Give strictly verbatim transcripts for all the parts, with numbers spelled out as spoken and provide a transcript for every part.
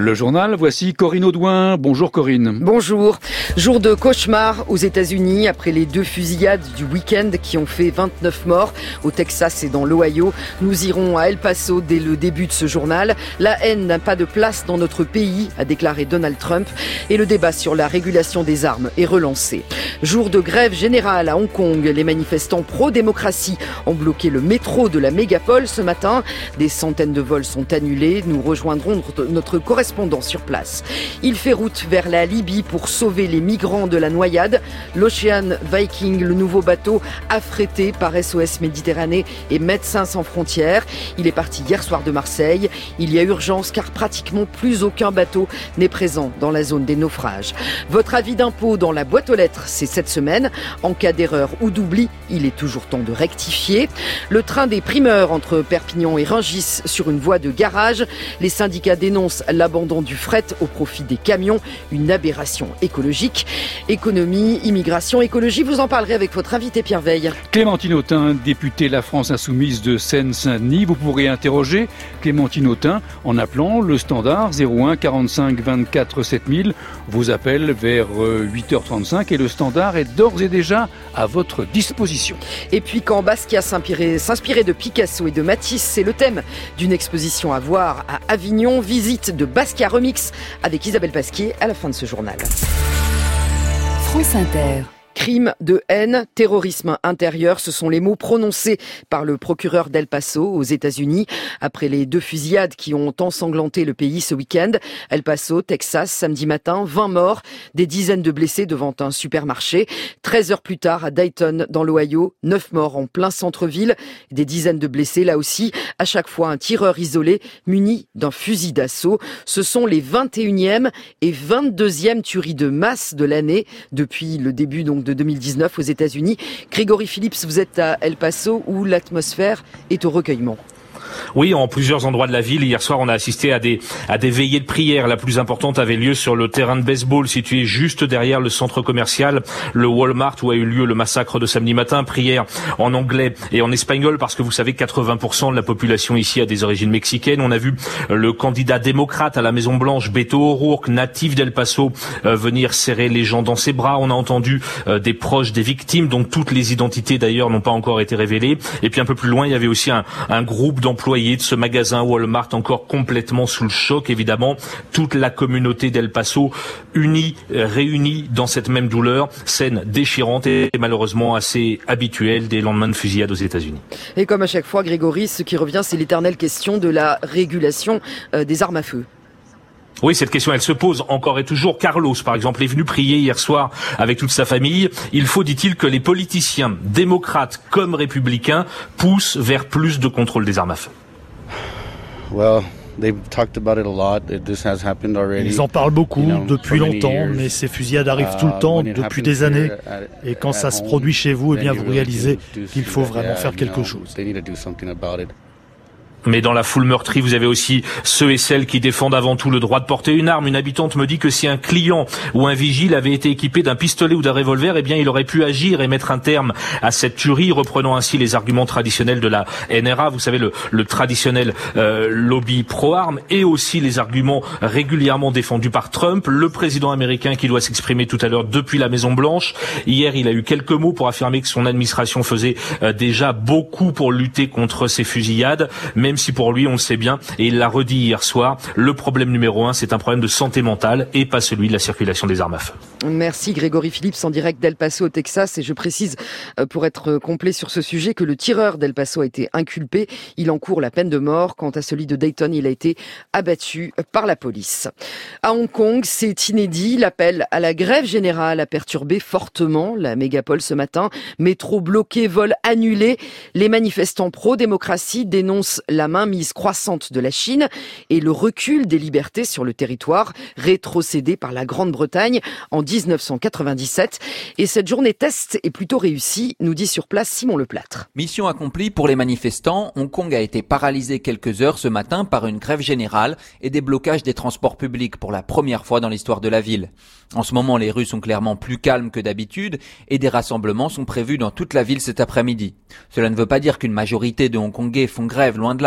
Le journal, voici Corinne Audouin. Bonjour Corinne. Bonjour. Jour de cauchemar aux États-Unis après les deux fusillades du week-end qui ont fait vingt-neuf morts au Texas et dans l'Ohio. Nous irons à El Paso dès le début de ce journal. La haine n'a pas de place dans notre pays, a déclaré Donald Trump. Et le débat sur la régulation des armes est relancé. Jour de grève générale à Hong Kong. Les manifestants pro-démocratie ont bloqué le métro de la mégapole ce matin. Des centaines de vols sont annulés. Nous rejoindrons notre correspondant sur place. Il fait route vers la Libye pour sauver les migrants de la noyade. L'Ocean Viking, le nouveau bateau affrété par S O S Méditerranée et Médecins sans frontières. Il est parti hier soir de Marseille. Il y a urgence car pratiquement plus aucun bateau n'est présent dans la zone des naufrages. Votre avis d'impôt dans la boîte aux lettres, c'est cette semaine. En cas d'erreur ou d'oubli, il est toujours temps de rectifier. Le train des primeurs entre Perpignan et Rungis sur une voie de garage. Les syndicats dénoncent l'abandon du fret au profit des camions, une aberration écologique. Économie, immigration, écologie, vous en parlerez avec votre invité Pierre Veille. Clémentine Autain, députée La France Insoumise de Seine-Saint-Denis. Vous pourrez interroger Clémentine Autain en appelant le standard zéro un quarante-cinq vingt-quatre sept mille. Vos appels vers huit heures trente-cinq et le standard est d'ores et déjà à votre disposition. Et puis quand Basquiat s'inspirait de Picasso et de Matisse, c'est le thème d'une exposition à voir à Avignon. Visite de Basquiat Remix avec Isabelle Pasquier à la fin de ce journal. France Inter. Crime de haine, terrorisme intérieur, ce sont les mots prononcés par le procureur d'El Paso aux États-Unis après les deux fusillades qui ont ensanglanté le pays ce week-end. El Paso, Texas, samedi matin, vingt morts, des dizaines de blessés devant un supermarché. treize heures plus tard, à Dayton, dans l'Ohio, neuf morts en plein centre-ville, des dizaines de blessés là aussi, à chaque fois un tireur isolé muni d'un fusil d'assaut. Ce sont les vingt et unième et vingt-deuxième tueries de masse de l'année depuis le début donc de deux mille dix-neuf aux États-Unis. Grégory Phillips, vous êtes à El Paso où l'atmosphère est au recueillement. Oui, en plusieurs endroits de la ville. Hier soir, on a assisté à des à des veillées de prière. La plus importante avait lieu sur le terrain de baseball situé juste derrière le centre commercial, le Walmart, où a eu lieu le massacre de samedi matin. Prière en anglais et en espagnol parce que vous savez, quatre-vingts pour cent de la population ici a des origines mexicaines. On a vu le candidat démocrate à la Maison Blanche, Beto O'Rourke, natif d'El Paso, euh, venir serrer les gens dans ses bras. On a entendu euh, des proches des victimes, dont toutes les identités d'ailleurs n'ont pas encore été révélées. Et puis un peu plus loin, il y avait aussi un, un groupe d'employés employés de ce magasin Walmart encore complètement sous le choc. Évidemment, toute la communauté d'El Paso unie, réunie dans cette même douleur. Scène déchirante et malheureusement assez habituelle des lendemains de fusillade aux États-Unis. Et comme à chaque fois, Grégory, ce qui revient, c'est l'éternelle question de la régulation euh, des armes à feu. Oui, cette question, elle se pose encore et toujours. Carlos, par exemple, est venu prier hier soir avec toute sa famille. Il faut, dit-il, que les politiciens, démocrates comme républicains, poussent vers plus de contrôle des armes à feu. Well, they've talked about it a lot. This has happened already. Ils en parlent beaucoup, depuis longtemps, mais ces fusillades arrivent tout le temps, depuis des années. Et quand ça se produit chez vous, eh bien, vous réalisez qu'il faut vraiment faire quelque chose. Mais dans la foule meurtrie, vous avez aussi ceux et celles qui défendent avant tout le droit de porter une arme. Une habitante me dit que si un client ou un vigile avait été équipé d'un pistolet ou d'un revolver, eh bien, il aurait pu agir et mettre un terme à cette tuerie, reprenant ainsi les arguments traditionnels de la N R A, vous savez, le, le traditionnel euh, lobby pro-armes, et aussi les arguments régulièrement défendus par Trump, le président américain qui doit s'exprimer tout à l'heure depuis la Maison-Blanche. Hier, il a eu quelques mots pour affirmer que son administration faisait euh, déjà beaucoup pour lutter contre ces fusillades, mais même si pour lui, on le sait bien, et il l'a redit hier soir, le problème numéro un, c'est un problème de santé mentale et pas celui de la circulation des armes à feu. Merci Grégory Phillips en direct d'El Paso au Texas. Et je précise, pour être complet sur ce sujet, que le tireur d'El Paso a été inculpé. Il encourt la peine de mort. Quant à celui de Dayton, il a été abattu par la police. À Hong Kong, c'est inédit. L'appel à la grève générale a perturbé fortement la mégapole ce matin. Métro bloqué, vol annulé. Les manifestants pro-démocratie dénoncent la mainmise croissante de la Chine et le recul des libertés sur le territoire, rétrocédé par la Grande-Bretagne en dix-neuf cent quatre-vingt-dix-sept. Et cette journée test est plutôt réussie, nous dit sur place Simon Leplâtre. Mission accomplie pour les manifestants. Hong Kong a été paralysé quelques heures ce matin par une grève générale et des blocages des transports publics pour la première fois dans l'histoire de la ville. En ce moment, les rues sont clairement plus calmes que d'habitude et des rassemblements sont prévus dans toute la ville cet après-midi. Cela ne veut pas dire qu'une majorité de Hongkongais font grève, loin de là.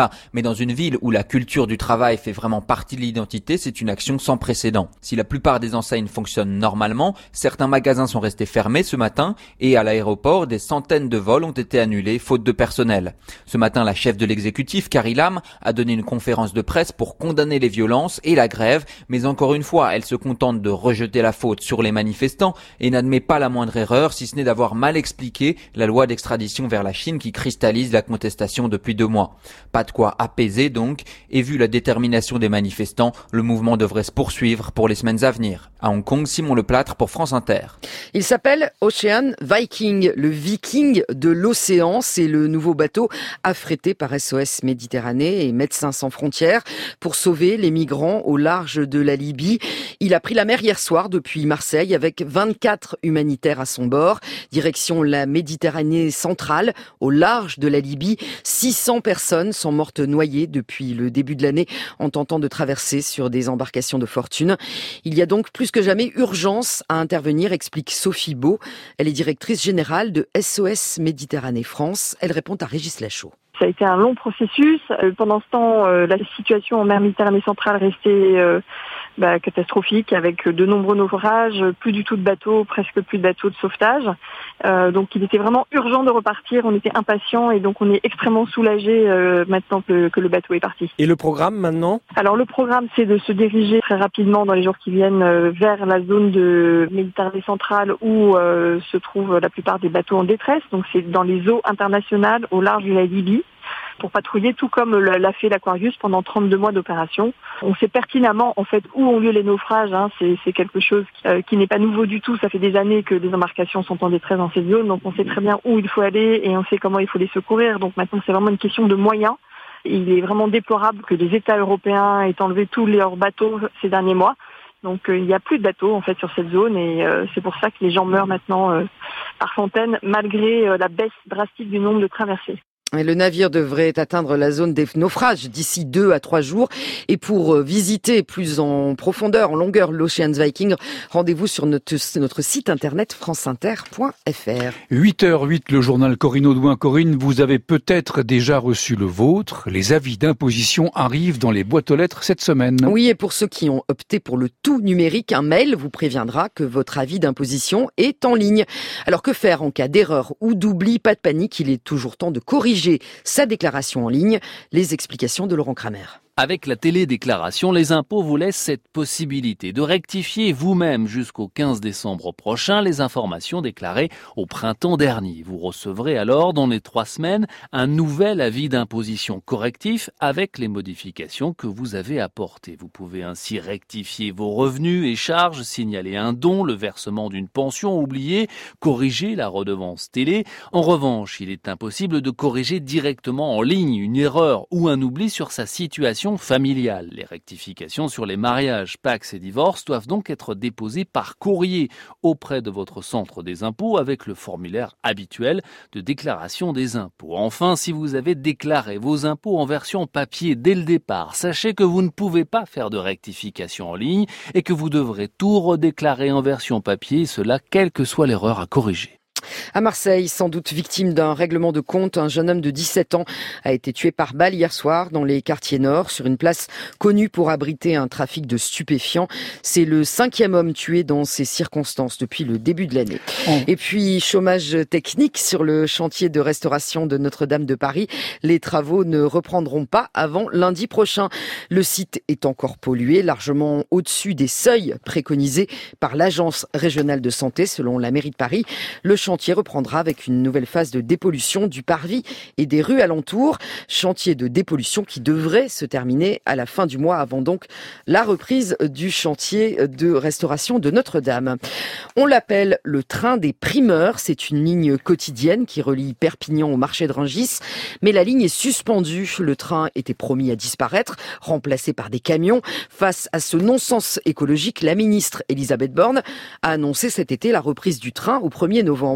cas, mais dans une ville où la culture du travail fait vraiment partie de l'identité, c'est une action sans précédent. Si la plupart des enseignes fonctionnent normalement, certains magasins sont restés fermés ce matin et à l'aéroport, des centaines de vols ont été annulés faute de personnel. Ce matin, la chef de l'exécutif, Carrie Lam, a donné une conférence de presse pour condamner les violences et la grève, mais encore une fois, elle se contente de rejeter la faute sur les manifestants et n'admet pas la moindre erreur, si ce n'est d'avoir mal expliqué la loi d'extradition vers la Chine qui cristallise la contestation depuis deux mois. Pas de quoi apaiser donc, et vu la détermination des manifestants, le mouvement devrait se poursuivre pour les semaines à venir. À Hong Kong, Simon Leplâtre pour France Inter. Il s'appelle Ocean Viking, le Viking de l'océan. C'est le nouveau bateau affrété par S O S Méditerranée et Médecins sans frontières pour sauver les migrants au large de la Libye. Il a pris la mer hier soir depuis Marseille avec vingt-quatre humanitaires à son bord. Direction la Méditerranée centrale, au large de la Libye. six cents personnes sont mortes noyées depuis le début de l'année en tentant de traverser sur des embarcations de fortune. Il y a donc plus que jamais urgence à intervenir, explique Sophie Beau. Elle est directrice générale de S O S Méditerranée France. Elle répond à Régis Lachaud. Ça a été un long processus. Pendant ce temps, la situation en mer Méditerranée centrale restait euh, bah, catastrophique, avec de nombreux naufrages, plus du tout de bateaux, presque plus de bateaux de sauvetage. Euh, donc il était vraiment urgent de repartir, on était impatients et donc on est extrêmement soulagés euh, maintenant que, que le bateau est parti. Et le programme maintenant ? Alors le programme, c'est de se diriger très rapidement dans les jours qui viennent euh, vers la zone de Méditerranée centrale où euh, se trouvent la plupart des bateaux en détresse. Donc c'est dans les eaux internationales au large de la Libye, pour patrouiller, tout comme l'a fait l'Aquarius pendant trente-deux mois d'opération. On sait pertinemment en fait où ont lieu les naufrages, hein. c'est, c'est quelque chose qui, euh, qui n'est pas nouveau du tout, ça fait des années que les embarcations sont en détresse dans cette zone, donc on sait très bien où il faut aller et on sait comment il faut les secourir, donc maintenant c'est vraiment une question de moyens. Il est vraiment déplorable que les États européens aient enlevé tous leurs bateaux ces derniers mois. Donc euh, il n'y a plus de bateaux en fait sur cette zone et euh, c'est pour ça que les gens meurent maintenant euh, par centaines malgré euh, la baisse drastique du nombre de traversées. Le navire devrait atteindre la zone des naufrages d'ici deux à trois jours. Et pour visiter plus en profondeur, en longueur, l'Ocean Viking, rendez-vous sur notre, notre site internet franceinter point f r. huit heures huit, le journal Corinne Audouin. Corinne, vous avez peut-être déjà reçu le vôtre. Les avis d'imposition arrivent dans les boîtes aux lettres cette semaine. Oui, et pour ceux qui ont opté pour le tout numérique, un mail vous préviendra que votre avis d'imposition est en ligne. Alors que faire en cas d'erreur ou d'oubli? Pas de panique, il est toujours temps de corriger sa déclaration en ligne. Les explications de Laurent Kramer. Avec la télédéclaration, les impôts vous laissent cette possibilité de rectifier vous-même jusqu'au quinze décembre prochain les informations déclarées au printemps dernier. Vous recevrez alors dans les trois semaines un nouvel avis d'imposition correctif avec les modifications que vous avez apportées. Vous pouvez ainsi rectifier vos revenus et charges, signaler un don, le versement d'une pension oubliée, corriger la redevance télé. En revanche, il est impossible de corriger directement en ligne une erreur ou un oubli sur sa situation familiale. Les rectifications sur les mariages, P A C S et divorces doivent donc être déposées par courrier auprès de votre centre des impôts avec le formulaire habituel de déclaration des impôts. Enfin, si vous avez déclaré vos impôts en version papier dès le départ, sachez que vous ne pouvez pas faire de rectification en ligne et que vous devrez tout redéclarer en version papier, cela quelle que soit l'erreur à corriger. À Marseille, sans doute victime d'un règlement de compte, un jeune homme de dix-sept ans a été tué par balle hier soir dans les quartiers nord, sur une place connue pour abriter un trafic de stupéfiants. C'est le cinquième homme tué dans ces circonstances depuis le début de l'année. Oh. Et puis, chômage technique sur le chantier de restauration de Notre-Dame de Paris. Les travaux ne reprendront pas avant lundi prochain. Le site est encore pollué, largement au-dessus des seuils préconisés par l'Agence régionale de santé, selon la mairie de Paris. Le chantier reprendra avec une nouvelle phase de dépollution du parvis et des rues alentours. Chantier de dépollution qui devrait se terminer à la fin du mois, avant donc la reprise du chantier de restauration de Notre-Dame. On l'appelle le train des primeurs. C'est une ligne quotidienne qui relie Perpignan au marché de Rungis. Mais la ligne est suspendue. Le train était promis à disparaître, remplacé par des camions. Face à ce non-sens écologique, la ministre Elisabeth Borne a annoncé cet été la reprise du train au premier novembre.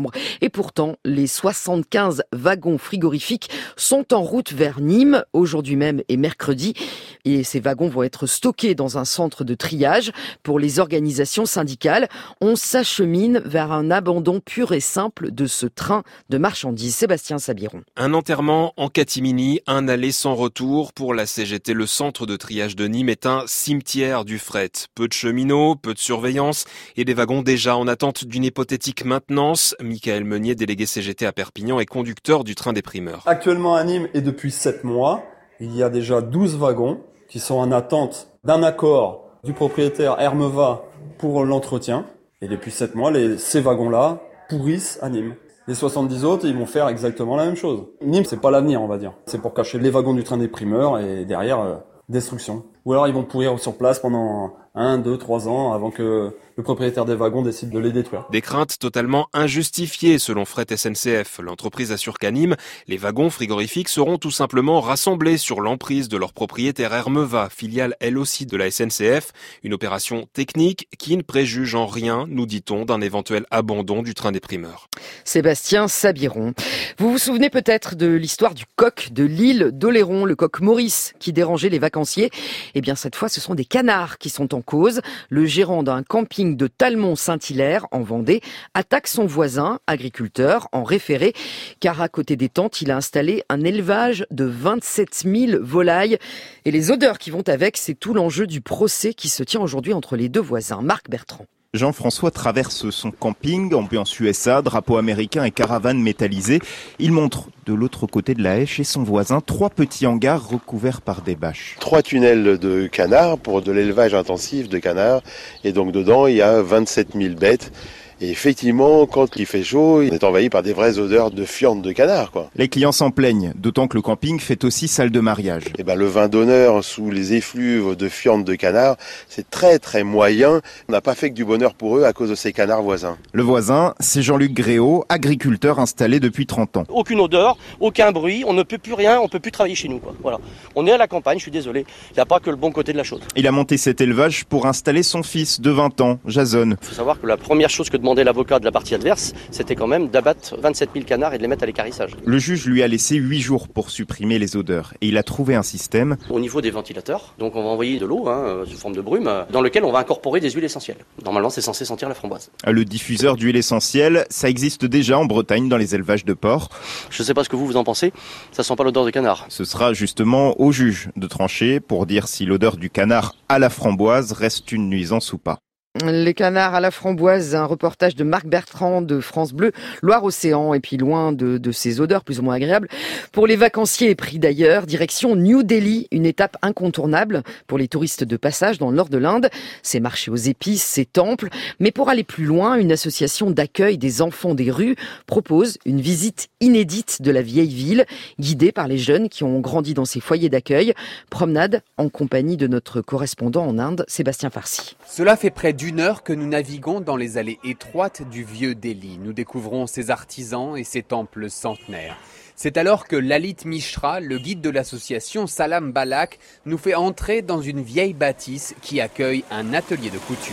décembre. Et pourtant, les soixante-quinze wagons frigorifiques sont en route vers Nîmes, aujourd'hui même et mercredi. Et ces wagons vont être stockés dans un centre de triage. Pour les organisations syndicales, on s'achemine vers un abandon pur et simple de ce train de marchandises. Sébastien Sabiron. Un enterrement en catimini, un aller sans retour. Pour la C G T, le centre de triage de Nîmes est un cimetière du fret. Peu de cheminots, peu de surveillance et des wagons déjà en attente d'une hypothétique maintenance. Michael Meunier, délégué C G T à Perpignan et conducteur du train des primeurs. Actuellement à Nîmes et depuis sept mois, il y a déjà douze wagons qui sont en attente d'un accord du propriétaire Hermeva pour l'entretien. Et depuis sept mois, les, ces wagons-là pourrissent à Nîmes. Les soixante-dix autres, ils vont faire exactement la même chose. Nîmes, c'est pas l'avenir, on va dire. C'est pour cacher les wagons du train des primeurs et derrière, euh, destruction. Ou alors ils vont pourrir sur place pendant un, deux, trois ans avant que le propriétaire des wagons décide de les détruire. Des craintes totalement injustifiées selon Fret S N C F. L'entreprise assure qu'à Nîmes, les wagons frigorifiques seront tout simplement rassemblés sur l'emprise de leur propriétaire Hermeva, filiale elle aussi de la S N C F. Une opération technique qui ne préjuge en rien, nous dit-on, d'un éventuel abandon du train des primeurs. Sébastien Sabiron. Vous vous souvenez peut-être de l'histoire du coq de l'île d'Oléron, le coq Maurice, qui dérangeait les vacanciers. Eh bien, cette fois, ce sont des canards qui sont en cause. Le gérant d'un camping de Talmont-Saint-Hilaire, en Vendée, attaque son voisin, agriculteur, en référé, car à côté des tentes, il a installé un élevage de vingt-sept mille volailles. Et les odeurs qui vont avec, c'est tout l'enjeu du procès qui se tient aujourd'hui entre les deux voisins. Marc Bertrand. Jean-François traverse son camping, ambiance U S A, drapeau américain et caravane métallisée. Il montre de l'autre côté de la haie, chez son voisin, trois petits hangars recouverts par des bâches. Trois tunnels de canards pour de l'élevage intensif de canards. Et donc dedans, il y a vingt-sept mille bêtes. Et effectivement, quand il fait chaud, il est envahi par des vraies odeurs de fientes de canard, quoi. Les clients s'en plaignent, d'autant que le camping fait aussi salle de mariage. Et ben, le vin d'honneur sous les effluves de fientes de canard, c'est très très moyen. On n'a pas fait que du bonheur pour eux à cause de ces canards voisins. Le voisin, c'est Jean-Luc Gréau, agriculteur installé depuis trente ans. Aucune odeur, aucun bruit, on ne peut plus rien, on ne peut plus travailler chez nous, quoi. Voilà. On est à la campagne, je suis désolé. Il n'y a pas que le bon côté de la chose. Il a monté cet élevage pour installer son fils de vingt ans, Jason. Il faut savoir que la première chose que demandait l'avocat de la partie adverse, c'était quand même d'abattre vingt-sept mille canards et de les mettre à l'équarrissage. Le juge lui a laissé huit jours pour supprimer les odeurs et il a trouvé un système. Au niveau des ventilateurs, donc on va envoyer de l'eau hein, sous forme de brume dans lequel on va incorporer des huiles essentielles. Normalement, c'est censé sentir la framboise. Le diffuseur d'huile essentielle, ça existe déjà en Bretagne dans les élevages de porcs. Je ne sais pas ce que vous vous en pensez, ça sent pas l'odeur de canard. Ce sera justement au juge de trancher pour dire si l'odeur du canard à la framboise reste une nuisance ou pas. Les canards à la framboise, un reportage de Marc Bertrand de France Bleu, Loire-Océan, et puis loin de, de ces odeurs plus ou moins agréables. Pour les vacanciers pris d'ailleurs, direction New Delhi, une étape incontournable pour les touristes de passage dans le nord de l'Inde. Ces marchés aux épices, ces temples. Mais pour aller plus loin, une association d'accueil des enfants des rues propose une visite inédite de la vieille ville, guidée par les jeunes qui ont grandi dans ces foyers d'accueil. Promenade en compagnie de notre correspondant en Inde, Sébastien Farsi. Cela fait près d'une heure que nous naviguons dans les allées étroites du vieux Delhi. Nous découvrons ses artisans et ses temples centenaires. C'est alors que Lalit Mishra, le guide de l'association Salam Balak, nous fait entrer dans une vieille bâtisse qui accueille un atelier de couture.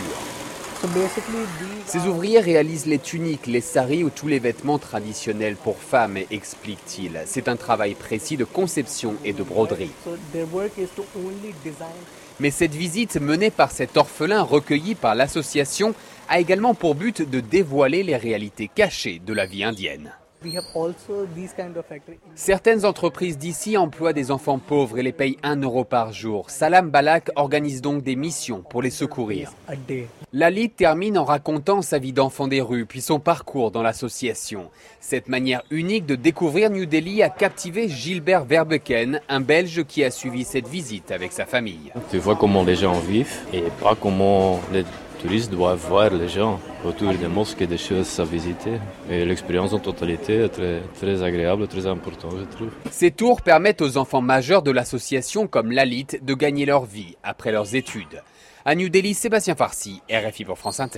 Ces ouvriers réalisent les tuniques, les saris ou tous les vêtements traditionnels pour femmes, explique-t-il. C'est un travail précis de conception et de broderie. Mais cette visite menée par cet orphelin recueilli par l'association a également pour but de dévoiler les réalités cachées de la vie indienne. Certaines entreprises d'ici emploient des enfants pauvres et les payent un euro par jour. Salam Balak organise donc des missions pour les secourir. Lalit termine en racontant sa vie d'enfant des rues, puis son parcours dans l'association. Cette manière unique de découvrir New Delhi a captivé Gilbert Verbeken, un Belge qui a suivi cette visite avec sa famille. Tu vois comment les gens vivent et pas comment les touristes doivent voir les gens autour des mosquées et des choses à visiter. Et l'expérience en totalité est très, très agréable, très importante, je trouve. Ces tours permettent aux enfants majeurs de l'association comme Lalit de gagner leur vie après leurs études. À New Delhi, Sébastien Farsi, R F I pour France Inter.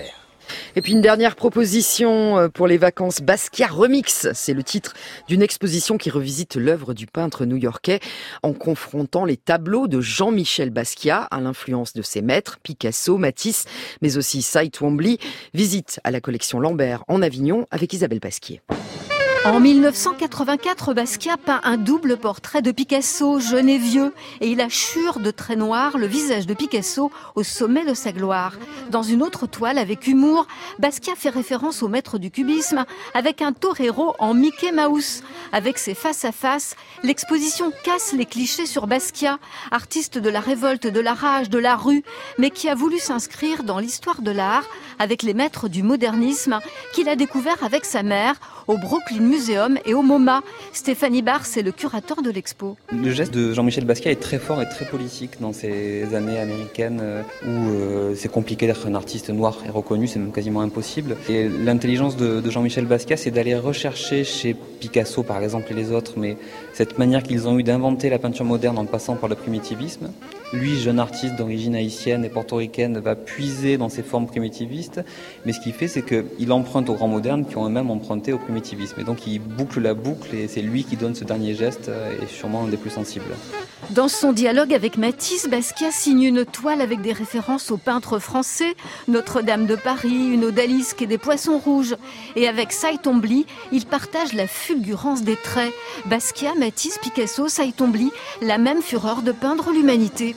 Et puis une dernière proposition pour les vacances, Basquiat Remix. C'est le titre d'une exposition qui revisite l'œuvre du peintre new-yorkais en confrontant les tableaux de Jean-Michel Basquiat à l'influence de ses maîtres, Picasso, Matisse, mais aussi Cy Twombly. Visite à la collection Lambert en Avignon avec Isabelle Pasquier. En mille neuf cent quatre-vingt-quatre, Basquiat peint un double portrait de Picasso, jeune et vieux, et il achure de traits noirs le visage de Picasso au sommet de sa gloire. Dans une autre toile, avec humour, Basquiat fait référence au maître du cubisme, avec un torero en Mickey Mouse. Avec ses face-à-face, l'exposition casse les clichés sur Basquiat, artiste de la révolte, de la rage, de la rue, mais qui a voulu s'inscrire dans l'histoire de l'art avec les maîtres du modernisme qu'il a découvert avec sa mère au Brooklyn Museum et au MoMA. Stéphanie Barr, c'est le curateur de l'expo. Le geste de Jean-Michel Basquiat est très fort et très politique dans ces années américaines où euh, c'est compliqué d'être un artiste noir et reconnu, c'est même quasiment impossible. Et l'intelligence de, de Jean-Michel Basquiat, c'est d'aller rechercher chez Picasso par exemple et les autres, mais cette manière qu'ils ont eu d'inventer la peinture moderne en passant par le primitivisme. Lui, jeune artiste d'origine haïtienne et portoricaine, va puiser dans ses formes primitivistes, mais ce qu'il fait, c'est qu'il emprunte aux grands modernes qui ont eux-mêmes emprunté au primitivisme. Et donc il boucle la boucle et c'est lui qui donne ce dernier geste et sûrement un des plus sensibles. Dans son dialogue avec Matisse, Basquiat signe une toile avec des références aux peintres français, Notre-Dame de Paris, une odalisque et des poissons rouges. Et avec Cy Twombly, il partage la fulgurance des traits. Basquiat, Matisse, Picasso, Cy Twombly, la même fureur de peindre l'humanité.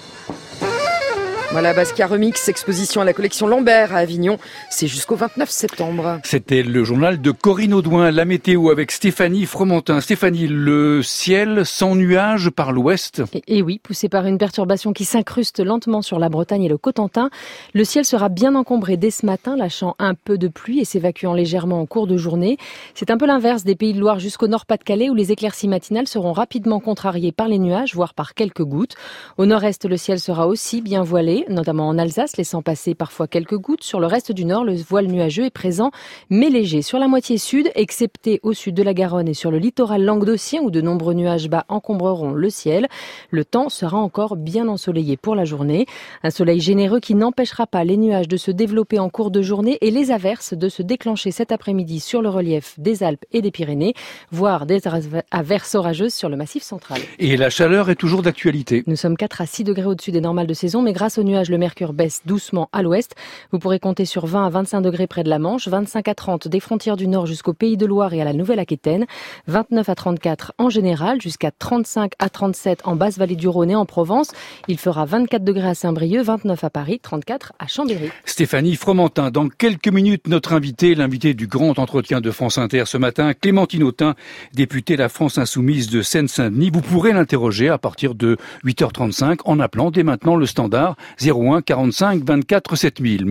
Voilà, Basquiat Remix, exposition à la collection Lambert à Avignon. C'est jusqu'au vingt-neuf septembre. C'était le journal de Corinne Audouin, la météo avec Stéphanie Fromentin. Stéphanie, le ciel sans nuages par l'ouest. Et, et oui, poussé par une perturbation qui s'incruste lentement sur la Bretagne et le Cotentin, le ciel sera bien encombré dès ce matin, lâchant un peu de pluie et s'évacuant légèrement en cours de journée. C'est un peu l'inverse des Pays de Loire jusqu'au Nord-Pas-de-Calais où les éclaircies matinales seront rapidement contrariées par les nuages, voire par quelques gouttes. Au nord-est, le ciel sera aussi bien voilé, notamment en Alsace, laissant passer parfois quelques gouttes. Sur le reste du nord, le voile nuageux est présent, mais léger. Sur la moitié sud, excepté au sud de la Garonne et sur le littoral languedocien, où de nombreux nuages bas encombreront le ciel, le temps sera encore bien ensoleillé pour la journée. Un soleil généreux qui n'empêchera pas les nuages de se développer en cours de journée et les averses de se déclencher cet après-midi sur le relief des Alpes et des Pyrénées, voire des averses orageuses sur le massif central. Et la chaleur est toujours d'actualité. Nous sommes quatre à six degrés au-dessus des normales de saison, mais grâce aux nuages, le mercure baisse doucement à l'ouest. Vous pourrez compter sur vingt à vingt-cinq degrés près de la Manche, vingt-cinq à trente des frontières du Nord jusqu'au Pays de Loire et à la Nouvelle-Aquitaine, vingt-neuf à trente-quatre en général, jusqu'à trente-cinq à trente-sept en basse vallée du Rhône et en Provence. Il fera vingt-quatre degrés à Saint-Brieuc, vingt-neuf à Paris, trente-quatre à Chambéry. Stéphanie Fromentin, dans quelques minutes, notre invité, l'invité du grand entretien de France Inter ce matin, Clémentine Autain, députée La France Insoumise de Seine-Saint-Denis. Vous pourrez l'interroger à partir de huit heures trente-cinq en appelant dès maintenant le standard zéro un quarante-cinq vingt-quatre sept mille.